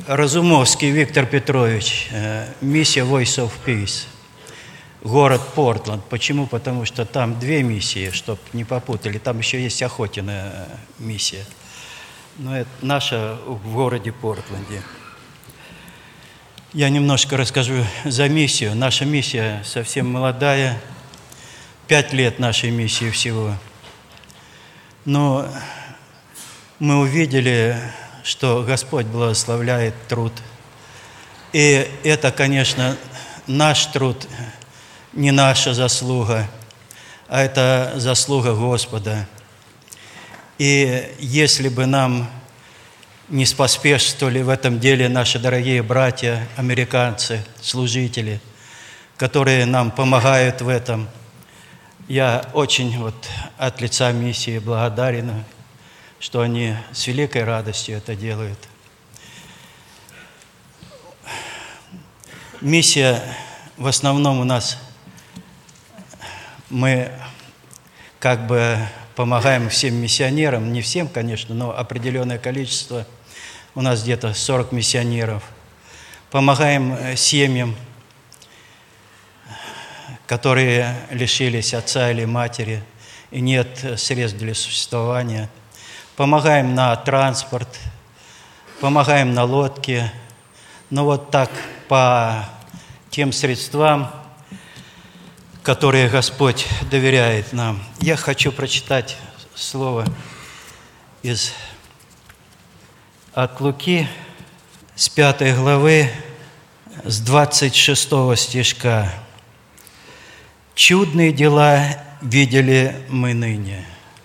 Разумовский Виктор Петрович, миссия Voice of Peace, город Портленд. Почему? Потому что там две миссии, чтобы не попутали. Там еще есть Охотина миссия. Но это наша в городе Портленде. Я немножко расскажу за миссию. Наша миссия совсем молодая. 5 лет нашей миссии всего. Но мы увидели, что Господь благословляет труд. И это, конечно, наш труд, не наша заслуга, а это заслуга Господа. И если бы нам не споспешствовали в этом деле наши дорогие братья, американцы, служители, которые нам помогают в этом, я очень от лица миссии благодарен, что они с великой радостью это делают. Миссия в основном у нас, мы как бы помогаем всем миссионерам, не всем, конечно, но определенное количество, у нас где-то 40 миссионеров. Помогаем семьям, которые лишились отца или матери, и нет средств для существования. Помогаем на транспорт, помогаем на лодке. Но вот так по тем средствам, которые Господь доверяет нам. Я хочу прочитать слово от Луки с 5 главы, с 26 стишка. «Чудные дела видели мы ныне».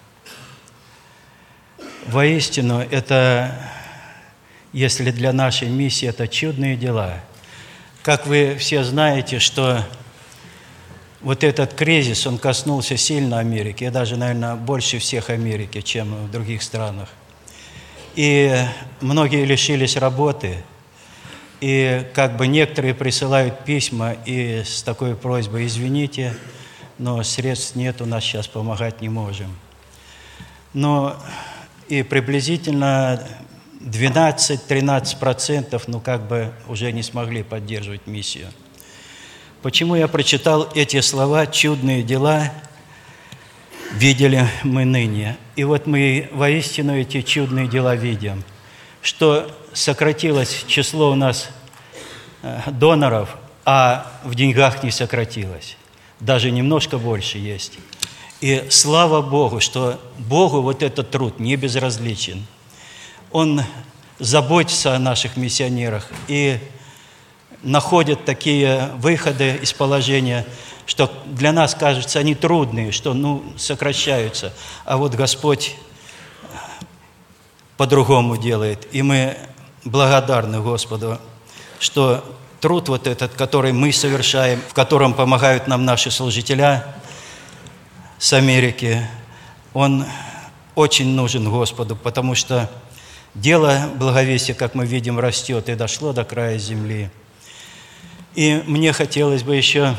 Воистину, это, если для нашей миссии, это чудные дела. Как вы все знаете, что вот этот кризис, он коснулся сильно Америки, и даже, наверное, больше всех Америки, чем в других странах. И многие лишились работы, и как бы некоторые присылают письма и с такой просьбой: извините, но средств нет, у нас сейчас помогать не можем. Но и приблизительно 12-13% как бы уже не смогли поддерживать миссию. Почему я прочитал эти слова «чудные дела видели мы ныне»? И вот мы воистину эти чудные дела видим, что сократилось число у нас доноров, а в деньгах не сократилось. Даже немножко больше есть. И слава Богу, что Богу вот этот труд не безразличен. Он заботится о наших миссионерах и находит такие выходы из положения, что для нас кажется они трудные, что сокращаются. А вот Господь по-другому делает. И мы благодарны Господу, что труд вот этот, который мы совершаем, в котором помогают нам наши служителя с Америки, он очень нужен Господу, потому что дело благовестия, как мы видим, растет и дошло до края земли. И мне хотелось бы еще,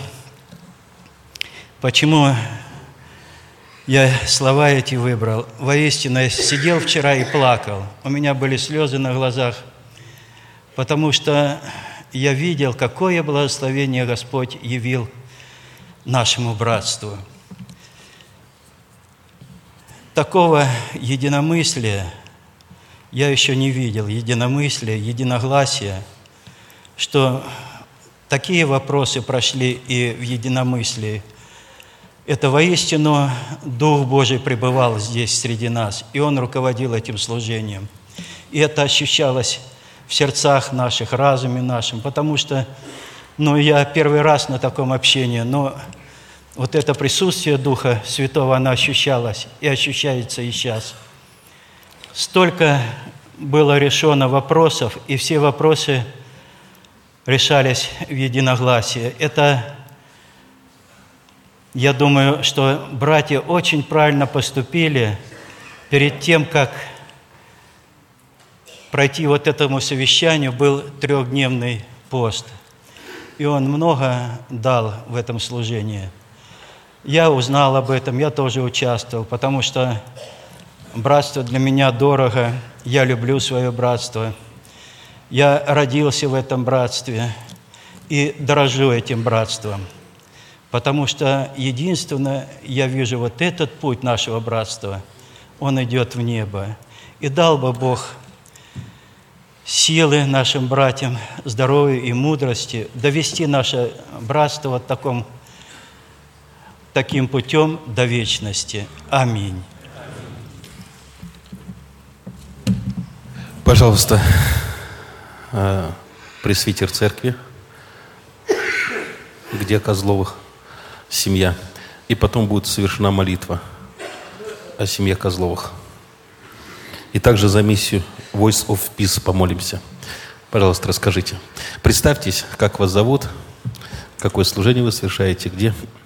почему я слова эти выбрал. Воистину, я сидел вчера и плакал. У меня были слезы на глазах, потому что я видел, какое благословение Господь явил нашему братству. Такого единомыслия я еще не видел, единомыслия, единогласия, что такие вопросы прошли и в единомыслии. Это воистину Дух Божий пребывал здесь среди нас, и Он руководил этим служением. И это ощущалось в сердцах наших, разуме нашем, потому что, я первый раз на таком общении, но вот это присутствие Духа Святого, оно ощущалось и ощущается и сейчас. Столько было решено вопросов, и все вопросы решались в единогласии. Это, я думаю, что братья очень правильно поступили перед тем, как пройти вот этому совещанию, был 3-дневный пост. И он много дал в этом служении. Я узнал об этом, я тоже участвовал, потому что братство для меня дорого, я люблю свое братство. Я родился в этом братстве и дорожу этим братством, потому что единственное, я вижу вот этот путь нашего братства, он идет в небо. И дал бы Бог силы нашим братьям, здоровья и мудрости довести наше братство вот таким путем до вечности. Аминь. Пожалуйста, пресвитер церкви, где Козловых семья, и потом будет совершена молитва о семье Козловых. И также за миссию Voice of Peace помолимся. Пожалуйста, расскажите. Представьтесь, как вас зовут, какое служение вы совершаете, где?